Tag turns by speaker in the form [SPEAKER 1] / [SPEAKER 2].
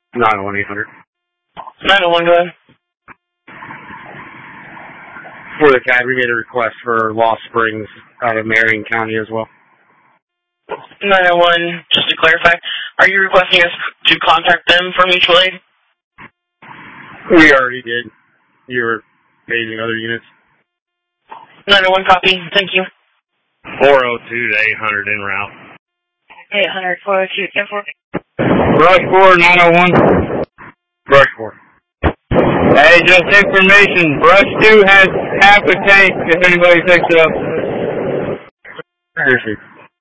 [SPEAKER 1] 901-800.
[SPEAKER 2] 901, go ahead.
[SPEAKER 1] For the CAD, we made a request for Lost Springs out of Marion County as well.
[SPEAKER 2] 901, just to clarify, are you requesting us to contact them for mutual aid?
[SPEAKER 1] We already did. You were paging other units.
[SPEAKER 2] 901, copy. Thank you.
[SPEAKER 1] 402 to 800 en route.
[SPEAKER 2] 800, 402, 10-4.
[SPEAKER 3] Brush 4, 901.
[SPEAKER 1] Brush 4.
[SPEAKER 3] Hey, just information. Brush 2 has half a tank if anybody picks it up.
[SPEAKER 1] Seriously.